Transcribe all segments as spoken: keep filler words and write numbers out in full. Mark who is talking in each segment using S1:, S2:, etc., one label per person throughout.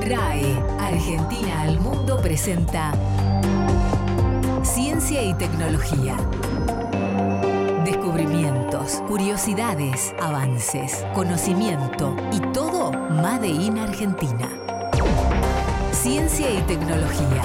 S1: R A E, Argentina al Mundo presenta Ciencia y Tecnología. Descubrimientos, curiosidades, avances, conocimiento y todo Made in Argentina. Ciencia y Tecnología.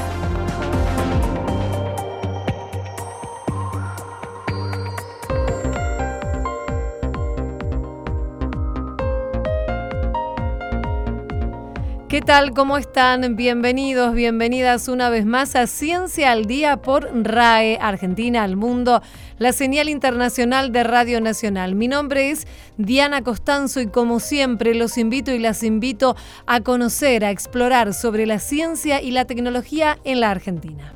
S2: ¿Qué tal? ¿Cómo están? Bienvenidos, bienvenidas una vez más a Ciencia al Día por R A E, Argentina al Mundo, la señal internacional de Radio Nacional. Mi nombre es Diana Costanzo y como siempre los invito y las invito a conocer, a explorar sobre la ciencia y la tecnología en la Argentina.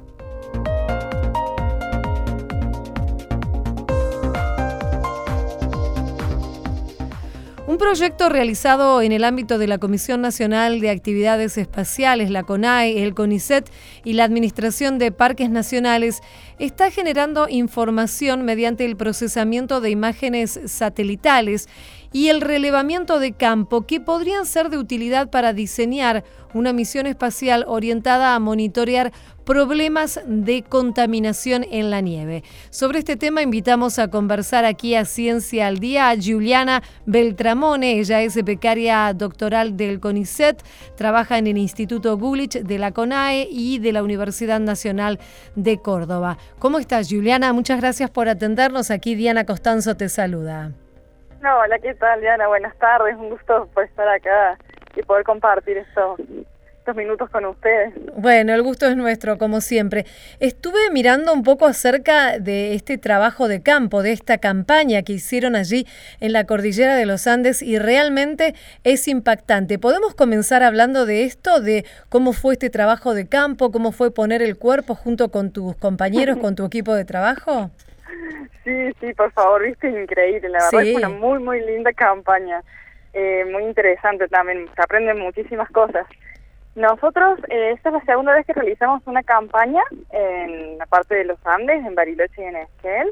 S2: Un proyecto realizado en el ámbito de la Comisión Nacional de Actividades Espaciales, la CONAE, el CONICET y la Administración de Parques Nacionales está generando información mediante el procesamiento de imágenes satelitales y el relevamiento de campo que podrían ser de utilidad para diseñar una misión espacial orientada a monitorear problemas de contaminación en la nieve. Sobre este tema invitamos a conversar aquí a Ciencia al Día a Giuliana Beltramone. Ella es becaria doctoral del CONICET, trabaja en el Instituto Gulich de la CONAE y de la Universidad Nacional de Córdoba. ¿Cómo estás, Giuliana? Muchas gracias por atendernos. Aquí Diana Costanzo te saluda.
S3: No, hola, ¿qué tal, Diana? Buenas tardes, un gusto por estar acá y poder compartir estos, estos minutos con ustedes.
S2: Bueno, el gusto es nuestro, como siempre. Estuve mirando un poco acerca de este trabajo de campo, de esta campaña que hicieron allí en la Cordillera de los Andes y realmente es impactante. ¿Podemos comenzar hablando de esto, de cómo fue este trabajo de campo, cómo fue poner el cuerpo junto con tus compañeros, con tu equipo de trabajo?
S3: Sí, sí, por favor, viste, increíble, la verdad sí. Es una muy, muy linda campaña, eh, muy interesante también, se aprenden muchísimas cosas. Nosotros, eh, esta es la segunda vez que realizamos una campaña en la parte de los Andes, en Bariloche y en Esquel.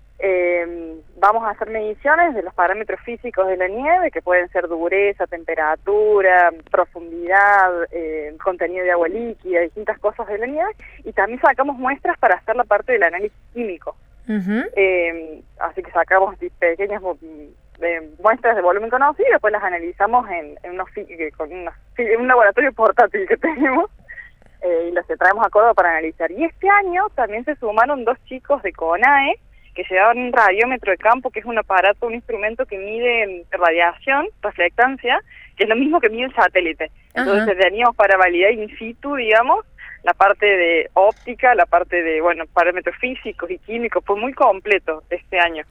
S3: Eh, vamos a hacer mediciones de los parámetros físicos de la nieve, que pueden ser dureza, temperatura, profundidad, eh, contenido de agua líquida, distintas cosas de la nieve, y también sacamos muestras para hacer la parte del análisis químico. Uh-huh. Eh, así que sacamos pequeñas eh, muestras de volumen conocido y después las analizamos en, en, unos, con unos, en un laboratorio portátil que tenemos eh, y las traemos a Córdoba para analizar. Y este año también se sumaron dos chicos de CONAE que llevaban un radiómetro de campo, que es un aparato, un instrumento que mide radiación, reflectancia, que es lo mismo que mide el satélite. Entonces uh-huh. teníamos para validar in situ, digamos, la parte de óptica, la parte de, bueno, parámetros físicos y químicos, fue muy completo este año.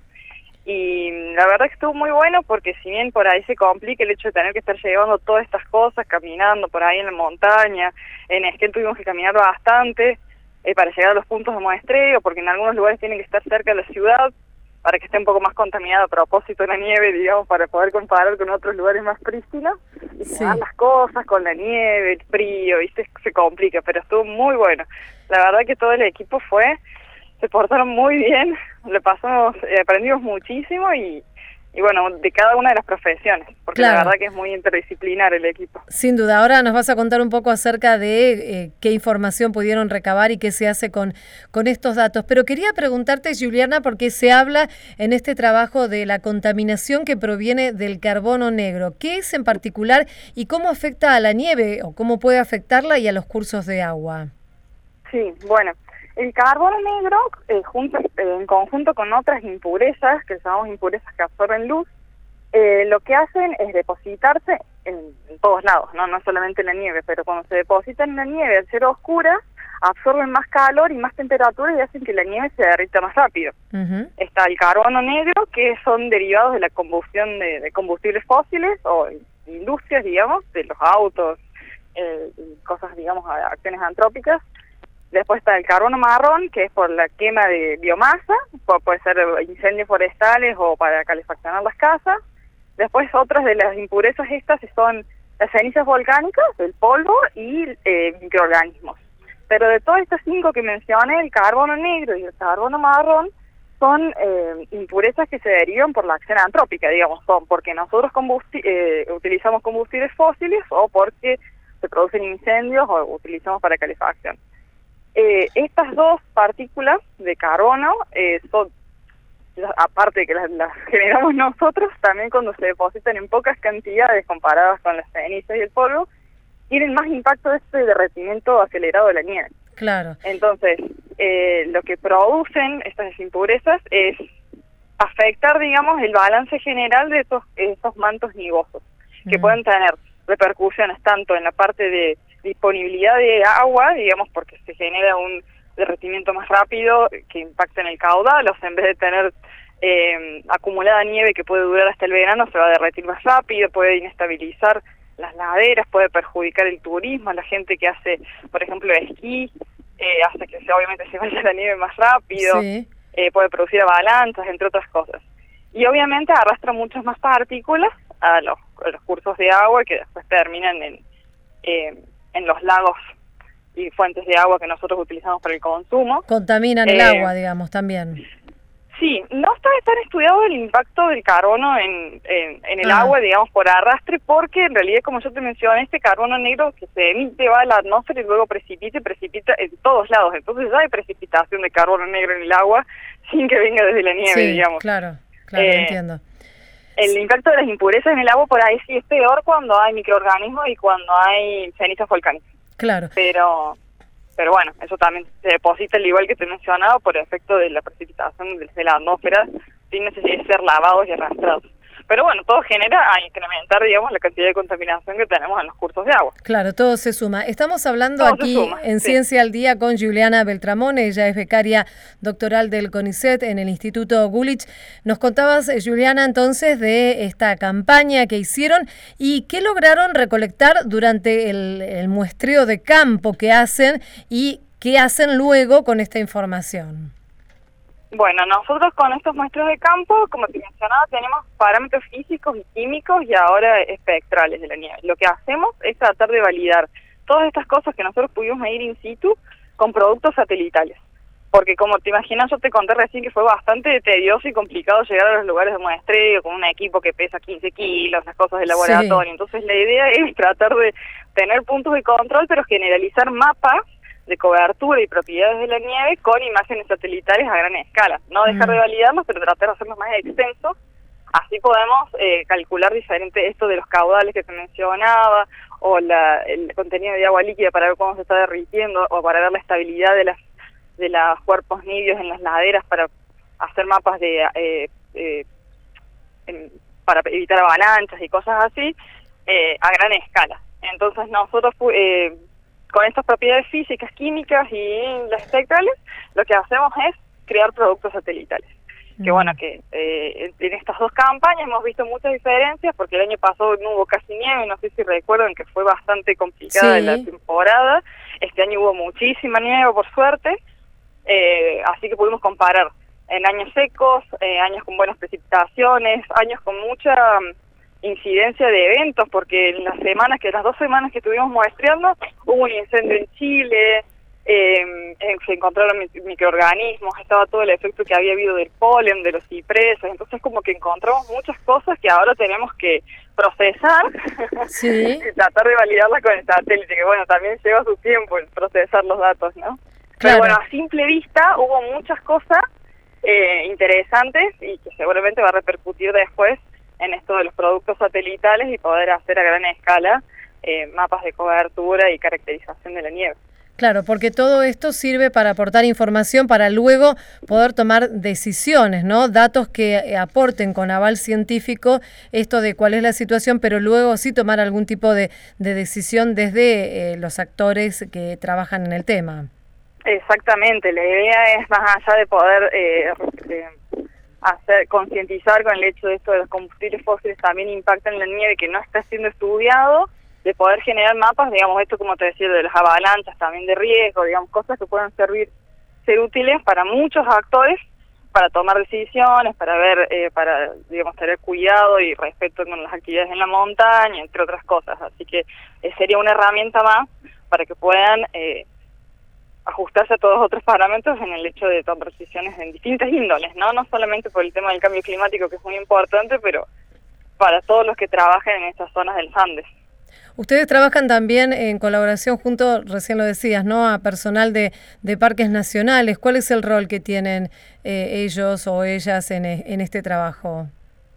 S3: Y la verdad que estuvo muy bueno porque si bien por ahí se complica el hecho de tener que estar llevando todas estas cosas, caminando por ahí en la montaña, en Esquel tuvimos que caminar bastante eh, para llegar a los puntos de muestreo, porque en algunos lugares tienen que estar cerca de la ciudad, para que esté un poco más contaminado a propósito de la nieve, digamos, para poder comparar con otros lugares más prístinos, y sí. llevar las cosas con la nieve, el frío, y se, se complica, pero estuvo muy bueno. La verdad que todo el equipo fue, se portaron muy bien, le pasamos, eh, aprendimos muchísimo y, y bueno, de cada una de las profesiones, porque claro. la verdad que es muy interdisciplinar el equipo.
S2: Sin duda, ahora nos vas a contar un poco acerca de eh, qué información pudieron recabar y qué se hace con, con estos datos. Pero quería preguntarte, Giuliana, porque se habla en este trabajo de la contaminación que proviene del carbono negro. ¿Qué es en particular y cómo afecta a la nieve o cómo puede afectarla y a los cursos de agua?
S3: Sí, bueno. El carbono negro, eh, junto, eh, en conjunto con otras impurezas, que llamamos impurezas que absorben luz, eh, lo que hacen es depositarse en, en todos lados, ¿no? No solamente en la nieve, pero cuando se depositan en la nieve al ser oscura, absorben más calor y más temperatura y hacen que la nieve se derrita más rápido. Uh-huh. Está el carbono negro, que son derivados de la combustión de, de combustibles fósiles o industrias, digamos, de los autos, eh, cosas, digamos, acciones antrópicas. Después está el carbono marrón, que es por la quema de biomasa, puede ser incendios forestales o para calefaccionar las casas. Después otras de las impurezas estas son las cenizas volcánicas, el polvo y eh, microorganismos. Pero de todas estas cinco que mencioné, el carbono negro y el carbono marrón son eh, impurezas que se derivan por la acción antrópica, digamos, son porque nosotros combusti- eh, utilizamos combustibles fósiles o porque se producen incendios o utilizamos para calefacción. Eh, estas dos partículas de carbono eh, son, aparte de que las, las generamos nosotros, también cuando se depositan en pocas cantidades comparadas con las cenizas y el polvo, tienen más impacto de este derretimiento acelerado de la nieve.
S2: Claro. Entonces,
S3: eh, lo que producen estas impurezas es afectar, digamos, el balance general de estos, estos mantos nivosos, mm. que pueden tener repercusiones tanto en la parte de disponibilidad de agua, digamos, porque se genera un derretimiento más rápido que impacta en el caudal, o sea, en vez de tener eh, acumulada nieve que puede durar hasta el verano, se va a derretir más rápido, puede inestabilizar las laderas, puede perjudicar el turismo, la gente que hace, por ejemplo, esquí, eh, hace que se, obviamente se vaya la nieve más rápido, sí. eh, puede producir avalanchas, entre otras cosas. Y obviamente arrastra muchas más partículas a los, a los cursos de agua que después terminan en, eh, en los lagos y fuentes de agua que nosotros utilizamos para el consumo.
S2: Contaminan eh, el agua, digamos, también.
S3: Sí, no está tan estudiado el impacto del carbono en, en, en el ah. agua, digamos, por arrastre, porque en realidad, como yo te mencioné, este carbono negro que se emite va a la atmósfera y luego precipita y precipita en todos lados. Entonces ya hay precipitación de carbono negro en el agua sin que venga desde la nieve,
S2: sí,
S3: digamos.
S2: claro, claro, eh, entiendo.
S3: El impacto de las impurezas en el agua por ahí sí es peor cuando hay microorganismos y cuando hay cenizas volcánicas.
S2: Claro.
S3: Pero... Pero bueno, eso también se deposita, al igual que te mencionaba, por efecto de la precipitación desde la atmósfera, sin necesidad de ser lavados y arrastrados. Pero bueno, todo genera a incrementar, digamos, la cantidad de contaminación que tenemos en los cursos de agua.
S2: Claro, todo se suma. Estamos hablando
S3: todo
S2: aquí
S3: suma,
S2: en
S3: sí.
S2: Ciencia al Día con Juliana Beltramone. Ella es becaria doctoral del CONICET en el Instituto Gulich. Nos contabas, Juliana, entonces, de esta campaña que hicieron y qué lograron recolectar durante el, el muestreo de campo que hacen y qué hacen luego con esta información.
S3: Bueno, nosotros con estos muestreos de campo, como te mencionaba, tenemos parámetros físicos y químicos y ahora espectrales de la nieve. Lo que hacemos es tratar de validar todas estas cosas que nosotros pudimos medir in situ con productos satelitales. Porque como te imaginas, yo te conté recién que fue bastante tedioso y complicado llegar a los lugares de muestreo con un equipo que pesa quince kilos, las cosas del laboratorio. Sí. Entonces la idea es tratar de tener puntos de control, pero generalizar mapas de cobertura y propiedades de la nieve con imágenes satelitales a gran escala. No dejar mm. de validarlos, pero tratar de hacerlos más extensos. Así podemos eh, calcular diferente esto de los caudales que se mencionaba, o la, el contenido de agua líquida para ver cómo se está derritiendo, o para ver la estabilidad de las de los cuerpos nidios en las laderas para hacer mapas de eh, eh, en, para evitar avalanchas y cosas así, eh, a gran escala. Entonces nosotros... Eh, con estas propiedades físicas, químicas y las espectrales, lo que hacemos es crear productos satelitales. Mm. Que bueno, que eh, en estas dos campañas hemos visto muchas diferencias, porque el año pasado no hubo casi nieve, no sé si recuerdan que fue bastante complicada sí. la temporada. Este año hubo muchísima nieve, por suerte, eh, así que pudimos comparar en años secos, eh, años con buenas precipitaciones, años con mucha incidencia de eventos, porque en las semanas, que las dos semanas que estuvimos muestreando, hubo un incendio en Chile, eh, se encontraron microorganismos, estaba todo el efecto que había habido del polen, de los cipreses, entonces como que encontramos muchas cosas que ahora tenemos que procesar sí. y tratar de validarlas con el satélite, que bueno, también lleva su tiempo el procesar los datos, ¿no? Claro. Pero bueno, a simple vista hubo muchas cosas eh, interesantes y que seguramente va a repercutir después en esto de los productos satelitales y poder hacer a gran escala eh, mapas de cobertura y caracterización de la nieve.
S2: Claro, porque todo esto sirve para aportar información para luego poder tomar decisiones, ¿no? Datos que aporten con aval científico esto de cuál es la situación, pero luego sí tomar algún tipo de, de decisión desde eh, los actores que trabajan en el tema.
S3: Exactamente, la idea es más allá de poder... Eh, eh, hacer concientizar con el hecho de esto de los combustibles fósiles también impactan en la nieve que no está siendo estudiado, de poder generar mapas, digamos, esto como te decía, de las avalanchas también de riesgo, digamos, cosas que puedan servir, ser útiles para muchos actores, para tomar decisiones, para ver, eh, para, digamos, tener cuidado y respeto con las actividades en la montaña, entre otras cosas. Así que eh, sería una herramienta más para que puedan... Eh, ajustarse a todos los otros parámetros en el hecho de tomar decisiones en distintas índoles, ¿no? No solamente por el tema del cambio climático, que es muy importante, pero para todos los que trabajan en estas zonas del Andes.
S2: Ustedes trabajan también en colaboración junto, recién lo decías, ¿no?, a personal de, de parques nacionales. ¿Cuál es el rol que tienen eh, ellos o ellas en, en este trabajo?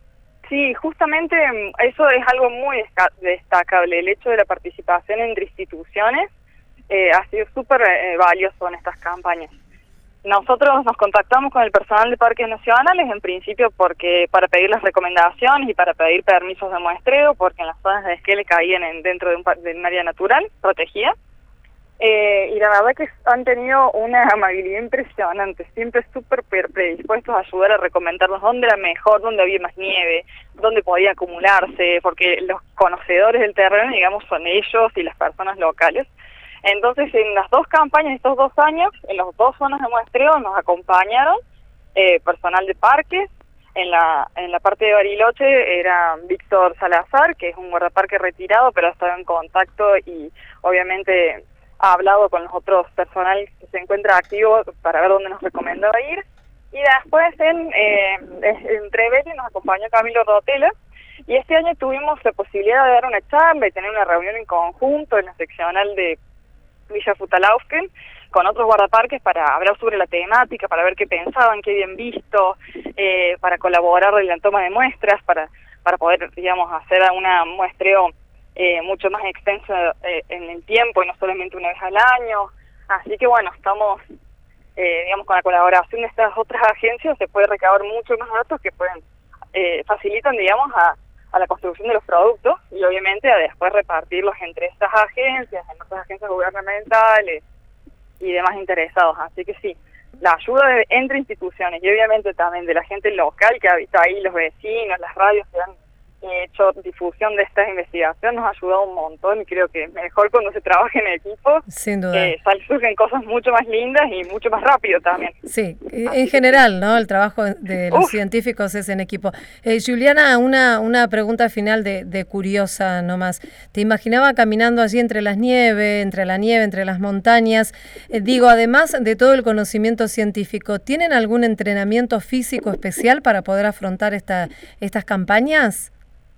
S3: Sí, justamente eso es algo muy destacable, el hecho de la participación entre instituciones eh, ha sido súper eh, valioso en estas campañas. Nosotros nos contactamos con el personal de parques nacionales, en principio porque para pedir las recomendaciones y para pedir permisos de muestreo, porque en las zonas de esquele caían en, dentro de un, de un área natural protegida. Eh, y la verdad que han tenido una amabilidad impresionante, siempre súper predispuestos a ayudar a recomendarnos dónde era mejor, dónde había más nieve, dónde podía acumularse, porque los conocedores del terreno, digamos, son ellos y las personas locales. Entonces, en las dos campañas de estos dos años, en las dos zonas de muestreo nos acompañaron eh, personal de parques. En la en la parte de Bariloche era Víctor Salazar, que es un guardaparque retirado, pero ha estado en contacto y obviamente ha hablado con los otros personal que se encuentra activo para ver dónde nos recomendaba ir. Y después en, eh, en Trevelli nos acompañó Camilo Rotela. Y este año tuvimos la posibilidad de dar una charla y tener una reunión en conjunto en la seccional de Villa Futalaufken con otros guardaparques para hablar sobre la temática, para ver qué pensaban, qué habían visto, eh, para colaborar en la toma de muestras, para para poder, digamos, hacer una muestreo eh, mucho más extenso eh, en el tiempo y no solamente una vez al año. Así que bueno, estamos, eh, digamos, con la colaboración de estas otras agencias se puede recabar mucho más datos que pueden eh, facilitan, digamos, a a la construcción de los productos y obviamente a después repartirlos entre estas agencias, en otras agencias gubernamentales y demás interesados. Así que sí, la ayuda de, entre instituciones y obviamente también de la gente local que habita ahí, los vecinos, las radios que han hecho difusión de esta investigación nos ha ayudado un montón y creo que mejor cuando se trabaja en equipo.
S2: Sin duda.
S3: Eh, surgen cosas mucho más lindas y mucho más rápido también.
S2: Sí, Así en general, ¿no? El trabajo de los Uf. científicos es en equipo. Eh, Juliana, una, una pregunta final de, de curiosa nomás. ¿Te imaginaba caminando allí entre las nieves, entre la nieve, entre las montañas? Eh, digo, además de todo el conocimiento científico, ¿tienen algún entrenamiento físico especial para poder afrontar esta, estas campañas?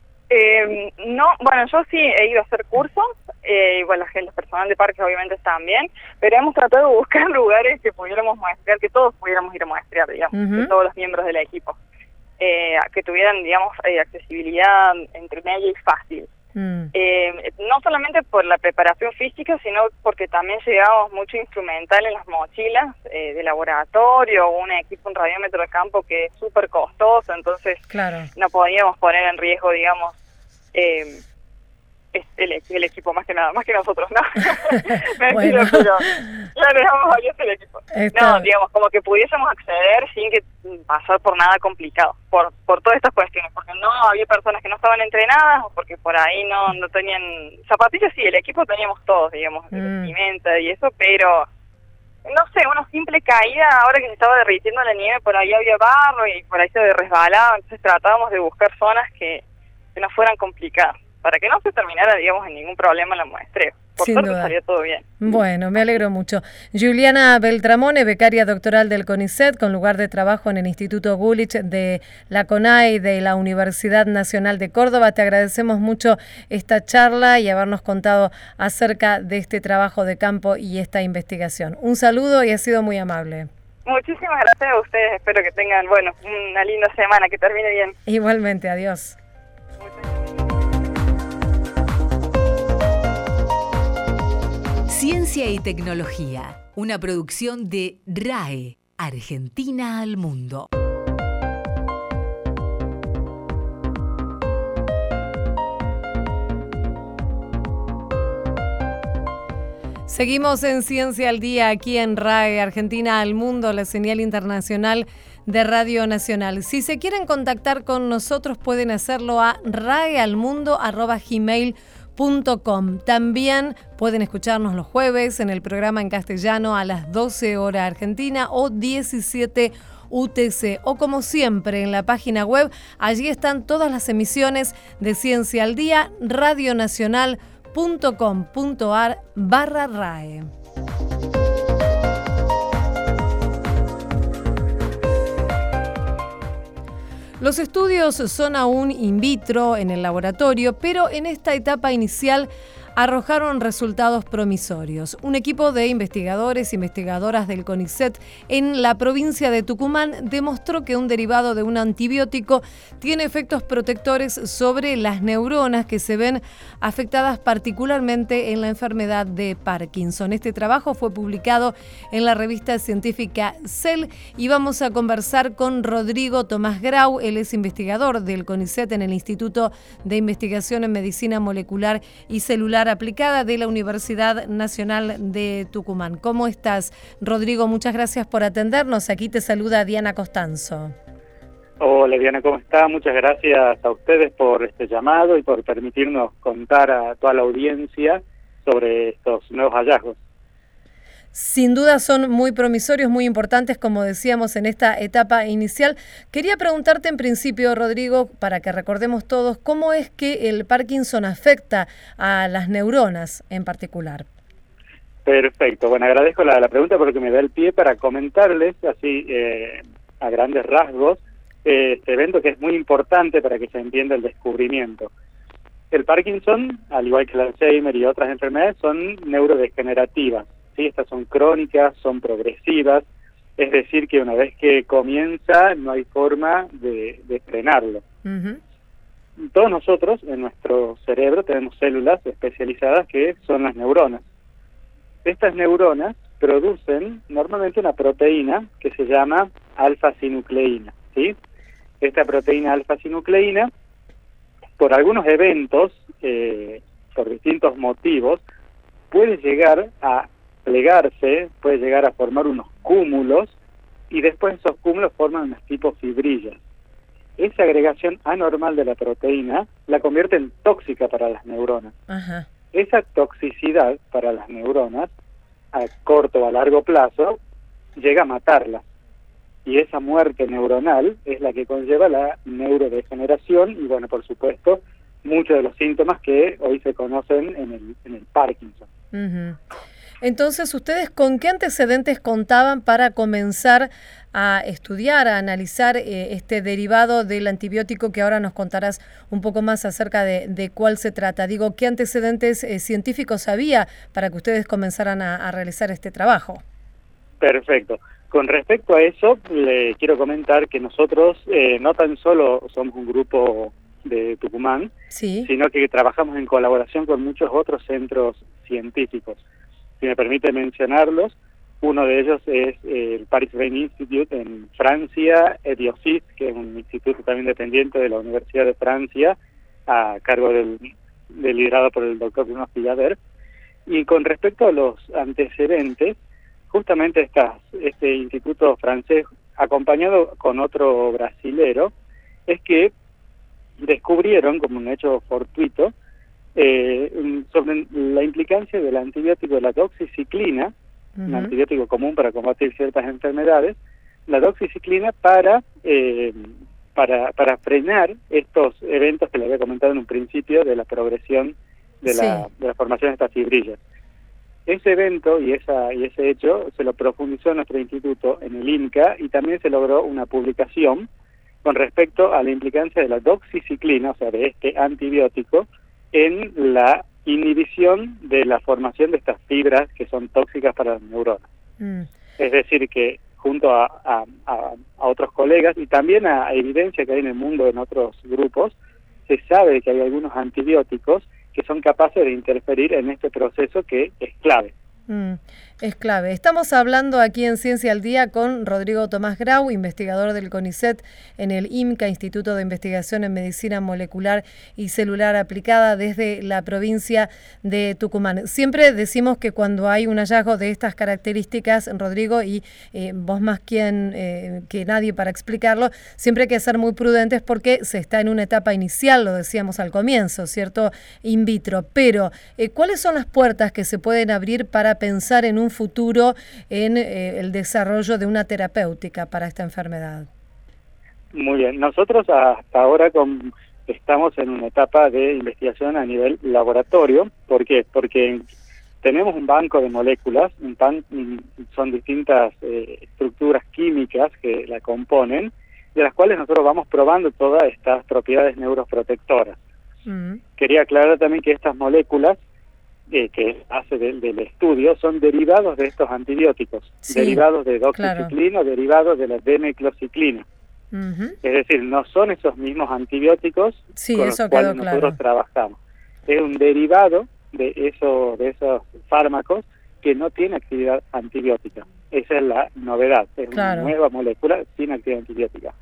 S3: Eh, no, bueno, yo sí he ido a hacer cursos, eh, igual la gente, el personal de parques obviamente también, pero hemos tratado de buscar lugares que pudiéramos muestrear, que todos pudiéramos ir a muestrear, digamos, uh-huh. que todos los miembros del equipo, eh, que tuvieran, digamos, eh, accesibilidad entre media y fácil. Mm. Eh, no solamente por la preparación física, sino porque también llevábamos mucho instrumental en las mochilas eh, de laboratorio, un equipo, un radiómetro de campo que es súper costoso, entonces claro. no podíamos poner en riesgo, digamos, eh, el, el equipo más que nada, más que nosotros, ¿no? Mentira, bueno. pero le dejamos valioso el equipo. Está. No, digamos, como que pudiésemos acceder sin que pasar por nada complicado, por por todas estas cuestiones, porque no había personas que no estaban entrenadas, o porque por ahí no no tenían zapatillas, sí, el equipo teníamos todos, digamos, mm. vestimenta y eso, pero no sé, una simple caída, ahora que se estaba derritiendo la nieve, por ahí había barro y por ahí se resbalaba, entonces tratábamos de buscar zonas que, que no fueran complicadas, para que no se terminara, digamos, en ningún problema la muestreo. Por Sin suerte duda. Salió todo bien.
S2: Bueno, me alegro mucho. Juliana Beltramone, becaria doctoral del CONICET, con lugar de trabajo en el Instituto Gulich de la CONAI de la Universidad Nacional de Córdoba. Te agradecemos mucho esta charla y habernos contado acerca de este trabajo de campo y esta investigación. Un saludo y ha sido muy amable.
S3: Muchísimas gracias a ustedes. Espero que tengan, bueno, una linda semana, que termine bien.
S2: Igualmente, adiós.
S1: Ciencia y tecnología, una producción de R A E, Argentina al Mundo.
S2: Seguimos en Ciencia al Día aquí en R A E, Argentina al Mundo, la señal internacional de Radio Nacional. Si se quieren contactar con nosotros pueden hacerlo a raealmundo arroba gmail punto com. También pueden escucharnos los jueves en el programa en castellano a las doce horas Argentina o diecisiete U T C, o como siempre en la página web, allí están todas las emisiones de Ciencia al Día, radionacional punto com punto ar barra RAE. Los estudios son aún in vitro en el laboratorio, pero en esta etapa inicial arrojaron resultados promisorios. Un equipo de investigadores e investigadoras del CONICET en la provincia de Tucumán demostró que un derivado de un antibiótico tiene efectos protectores sobre las neuronas que se ven afectadas particularmente en la enfermedad de Parkinson. Este trabajo fue publicado en la revista científica Cell y vamos a conversar con Rodrigo Tomás Grau. Él es investigador del CONICET en el Instituto de Investigación en Medicina Molecular y Celular Aplicada de la Universidad Nacional de Tucumán. ¿Cómo estás, Rodrigo? Muchas gracias por atendernos. Aquí te saluda Diana Costanzo.
S4: Hola Diana, ¿cómo está? Muchas gracias a ustedes por este llamado y por permitirnos contar a toda la audiencia sobre estos nuevos hallazgos.
S2: Sin duda son muy promisorios, muy importantes, como decíamos en esta etapa inicial. Quería preguntarte en principio, Rodrigo, para que recordemos todos, ¿cómo es que el Parkinson afecta a las neuronas en particular?
S4: Perfecto, bueno, agradezco la, la pregunta porque me da el pie para comentarles así eh, a grandes rasgos eh, este evento que es muy importante para que se entienda el descubrimiento. El Parkinson, al igual que el Alzheimer y otras enfermedades, son neurodegenerativas. Sí, estas son crónicas, son progresivas, es decir, que una vez que comienza no hay forma de, de frenarlo. Uh-huh. Todos nosotros en nuestro cerebro tenemos células especializadas que son las neuronas. Estas neuronas producen normalmente una proteína que se llama alfa-sinucleína, ¿sí? Esta proteína alfa-sinucleína, por algunos eventos, eh, por distintos motivos, puede llegar a plegarse, puede llegar a formar unos cúmulos y después esos cúmulos forman unas tipos fibrillas. Esa agregación anormal de la proteína la convierte en tóxica para las neuronas. Ajá. Esa toxicidad para las neuronas, a corto o a largo plazo, llega a matarlas. Y esa muerte neuronal es la que conlleva la neurodegeneración y, bueno, por supuesto, muchos de los síntomas que hoy se conocen en el, en el Parkinson.
S2: Uh-huh. Entonces, ¿ustedes con qué antecedentes contaban para comenzar a estudiar, a analizar eh, este derivado del antibiótico que ahora nos contarás un poco más acerca de, de cuál se trata? Digo, ¿qué antecedentes eh, científicos había para que ustedes comenzaran a, a realizar este trabajo?
S4: Perfecto. Con respecto a eso, le quiero comentar que nosotros eh, no tan solo somos un grupo de Tucumán, sí, sino que trabajamos en colaboración con muchos otros centros científicos. Si me permite mencionarlos, uno de ellos es el Paris Brain Institute en Francia, EDIOCIT, que es un instituto también dependiente de la Universidad de Francia, a cargo del, del liderado por el doctor Bruno Fillader. Y con respecto a los antecedentes, justamente estas, este instituto francés, acompañado con otro brasilero, es que descubrieron, como un hecho fortuito, Eh, sobre la implicancia del antibiótico de la doxiciclina, uh-huh, un antibiótico común para combatir ciertas enfermedades, la doxiciclina para eh, para para frenar estos eventos que le había comentado en un principio de la progresión de la, sí, de la formación de estas fibrillas. Ese evento y esa y ese hecho se lo profundizó nuestro instituto en el INCA y también se logró una publicación con respecto a la implicancia de la doxiciclina, o sea, de este antibiótico, en la inhibición de la formación de estas fibras que son tóxicas para las neuronas. Mm. Es decir, que junto a, a, a, a otros colegas y también a, a evidencia que hay en el mundo en otros grupos, se sabe que hay algunos antibióticos que son capaces de interferir en este proceso que es clave.
S2: Mm, es clave. Estamos hablando aquí en Ciencia al Día con Rodrigo Tomás Grau, investigador del CONICET en el IMCA, Instituto de Investigación en Medicina Molecular y Celular Aplicada desde la provincia de Tucumán. Siempre decimos que cuando hay un hallazgo de estas características, Rodrigo, y eh, vos más quien, eh, que nadie para explicarlo, siempre hay que ser muy prudentes porque se está en una etapa inicial, lo decíamos al comienzo, ¿cierto? In vitro. Pero, eh, ¿cuáles son las puertas que se pueden abrir para pensar en un futuro en eh, el desarrollo de una terapéutica para esta enfermedad?
S4: Muy bien, nosotros hasta ahora con, estamos en una etapa de investigación a nivel laboratorio. ¿Por qué? Porque tenemos un banco de moléculas, un pan, son distintas eh, estructuras químicas que la componen, de las cuales nosotros vamos probando todas estas propiedades neuroprotectoras. Mm. Quería aclarar también que estas moléculas, eh, que es base del, del estudio, son derivados de estos antibióticos, sí, derivados de doxiciclina, claro, derivados de la demeclociclina. Uh-huh. Es decir, no son esos mismos antibióticos
S2: sí,
S4: con
S2: eso
S4: los cuales
S2: quedó
S4: nosotros
S2: claro.
S4: trabajamos. Es un derivado de, eso, de esos fármacos que no tiene actividad antibiótica. Esa es la novedad, es claro. una nueva molécula sin actividad antibiótica.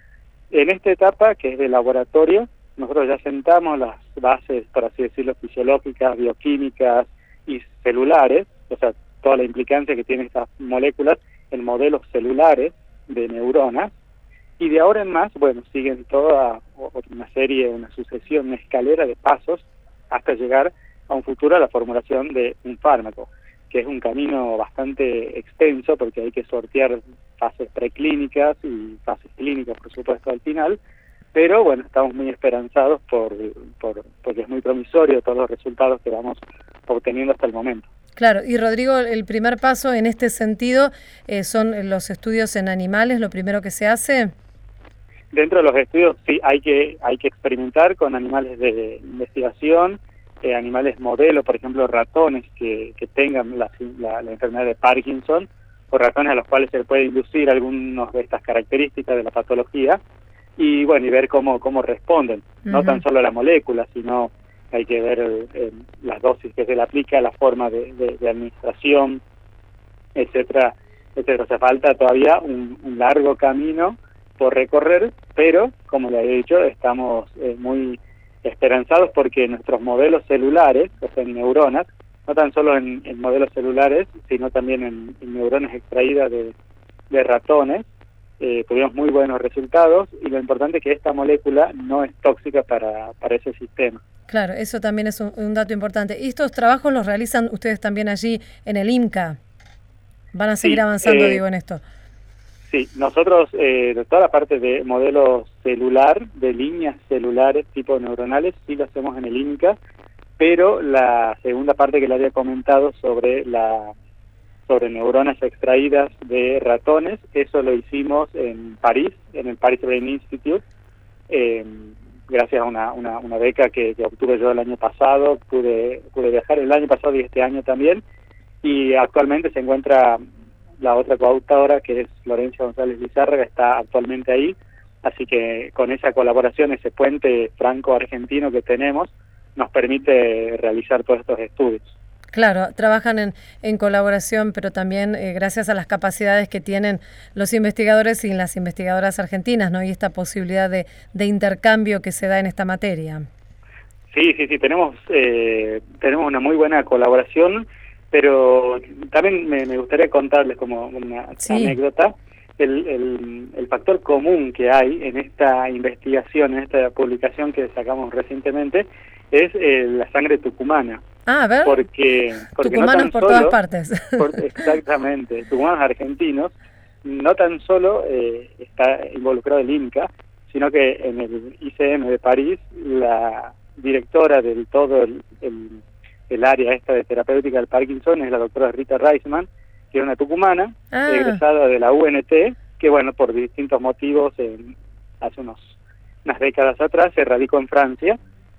S4: En esta etapa, que es de laboratorio, nosotros ya sentamos las bases, por así decirlo, fisiológicas, bioquímicas y celulares, o sea, toda la implicancia que tienen estas moléculas en modelos celulares de neuronas, y de ahora en más, bueno, siguen toda una serie, una sucesión, una escalera de pasos hasta llegar a un futuro a la formulación de un fármaco, que es un camino bastante extenso porque hay que sortear fases preclínicas y fases clínicas, por supuesto, al final, pero bueno, estamos muy esperanzados por, por porque es muy promisorio todos los resultados que vamos obteniendo hasta el momento.
S2: Claro, y Rodrigo, el primer paso en este sentido eh, son los estudios en animales, lo primero que se hace.
S4: Dentro de los estudios sí hay que hay que experimentar con animales de investigación, eh, animales modelo, por ejemplo ratones que, que tengan la, la, la enfermedad de Parkinson, o ratones a los cuales se puede inducir algunas de estas características de la patología, y bueno, y ver cómo cómo responden, uh-huh. no tan solo la molécula, sino hay que ver eh, eh, las dosis que se le aplica, la forma de, de, de administración, etcétera, etcétera. O sea, falta todavía un, un largo camino por recorrer, pero, como le he dicho, estamos eh, muy esperanzados porque nuestros modelos celulares, o sea, en neuronas, no tan solo en, en modelos celulares, sino también en, en neuronas extraídas de, de ratones, eh, tuvimos muy buenos resultados, y lo importante es que esta molécula no es tóxica para, para ese sistema.
S2: Claro, eso también es un, un dato importante. ¿Y estos trabajos los realizan ustedes también allí en el INCA? ¿Van a seguir sí, avanzando, eh, digo, en esto?
S4: Sí, nosotros, eh, de toda la parte de modelo celular, de líneas celulares tipo neuronales, sí lo hacemos en el INCA, pero la segunda parte que le había comentado sobre la sobre neuronas extraídas de ratones, eso lo hicimos en París, en el Paris Brain Institute, eh, gracias a una, una, una beca que, que obtuve yo el año pasado, pude, pude viajar el año pasado y este año también, y actualmente se encuentra la otra coautora, que es Florencia González Lizárraga, está actualmente ahí, así que con esa colaboración, ese puente franco-argentino que tenemos, nos permite realizar todos estos estudios.
S2: Claro, trabajan en, en colaboración, pero también eh, gracias a las capacidades que tienen los investigadores y las investigadoras argentinas, ¿no? Y esta posibilidad de, de intercambio que se da en esta materia.
S4: Sí, sí, sí, tenemos, eh, tenemos una muy buena colaboración, pero también me, me gustaría contarles como una sí. anécdota, el, el, el factor común que hay en esta investigación, en esta publicación que sacamos recientemente, es eh, la sangre tucumana.
S2: Ah, a ver,
S4: porque, porque
S2: tucumanos
S4: no
S2: por
S4: solo,
S2: todas partes.
S4: Por, exactamente, tucumanos argentinos, no tan solo eh, está involucrado el INCA, sino que en el I C M de París, la directora del todo el, el, el área esta de terapéutica del Parkinson es la doctora Rita Reisman, que es una tucumana, ah. egresada de la U N T, que bueno, por distintos motivos, en, hace unos unas décadas atrás, se radicó en Francia,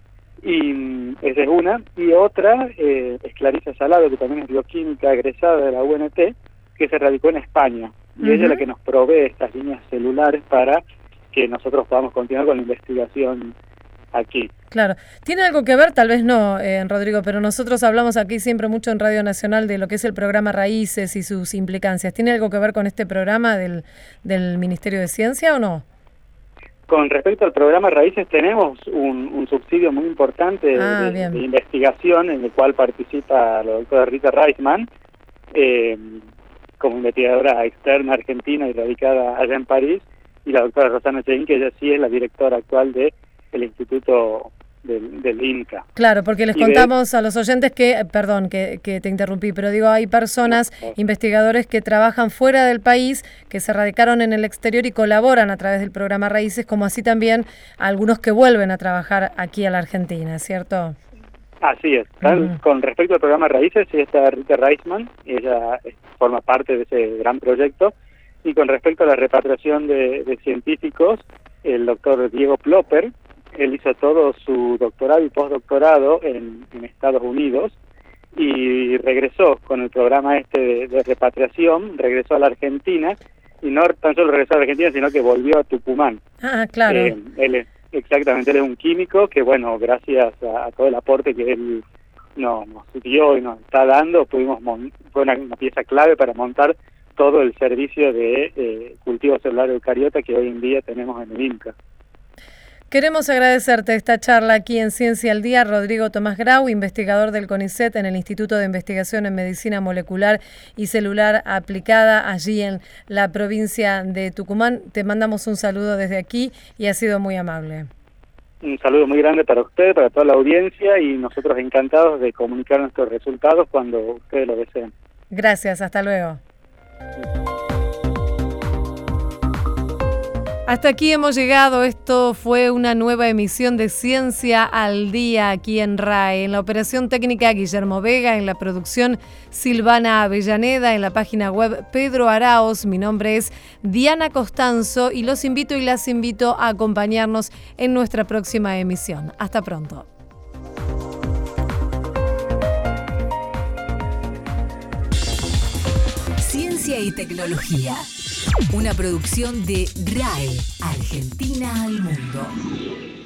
S4: y esa es una, y otra eh, es Clarisa Salado, que también es bioquímica egresada de la U N T, que se radicó en España, y uh-huh. ella es la que nos provee estas líneas celulares para que nosotros podamos continuar con la investigación aquí.
S2: Claro, tiene algo que ver, tal vez no, eh, Rodrigo, pero nosotros hablamos aquí siempre mucho en Radio Nacional de lo que es el programa Raíces y sus implicancias. ¿Tiene algo que ver con este programa del, del Ministerio de Ciencia o no?
S4: Con respecto al programa Raíces, tenemos un, un subsidio muy importante ah, de, de investigación en el cual participa la doctora Rita Reisman, eh, como investigadora externa argentina y radicada allá en París, y la doctora Rosana Cheín, que ella sí es la directora actual de el Instituto del, del INCA.
S2: Claro, porque les y contamos de... a los oyentes que, perdón que, que te interrumpí, pero digo, hay personas, no, no. investigadores que trabajan fuera del país, que se radicaron en el exterior y colaboran a través del programa Raíces, como así también algunos que vuelven a trabajar aquí a la Argentina, ¿cierto?
S4: Así es. Uh-huh. Con respecto al programa Raíces, sí está Rita Reisman, ella forma parte de ese gran proyecto, Y con respecto a la repatriación de, de científicos, el doctor Diego Plopper, él hizo todo su doctorado y postdoctorado en, en Estados Unidos y regresó con el programa este de, de repatriación, regresó a la Argentina, y no tan solo regresó a la Argentina, sino que volvió a Tucumán.
S2: Ah, claro.
S4: Eh, él es, exactamente, él es un químico que, bueno, gracias a, a todo el aporte que él nos, nos dio y nos está dando, pudimos mon- fue una, una pieza clave para montar todo el servicio de eh, cultivo celular eucariota que hoy en día tenemos en el INCA.
S2: Queremos agradecerte esta charla aquí en Ciencia al Día. Rodrigo Tomás Grau, investigador del CONICET en el Instituto de Investigación en Medicina Molecular y Celular Aplicada, allí en la provincia de Tucumán. Te mandamos un saludo desde aquí y ha sido muy amable.
S4: Un saludo muy grande para usted, para toda la audiencia, y nosotros encantados de comunicar nuestros resultados cuando ustedes lo deseen.
S2: Gracias, hasta luego. Hasta aquí hemos llegado. Esto fue una nueva emisión de Ciencia al Día aquí en RAE. En la operación técnica Guillermo Vega, en la producción Silvana Avellaneda, en la página web Pedro Araos. Mi nombre es Diana Costanzo y los invito y las invito a acompañarnos en nuestra próxima emisión. Hasta pronto.
S1: Ciencia y tecnología. Una producción de RAE, Argentina al Mundo.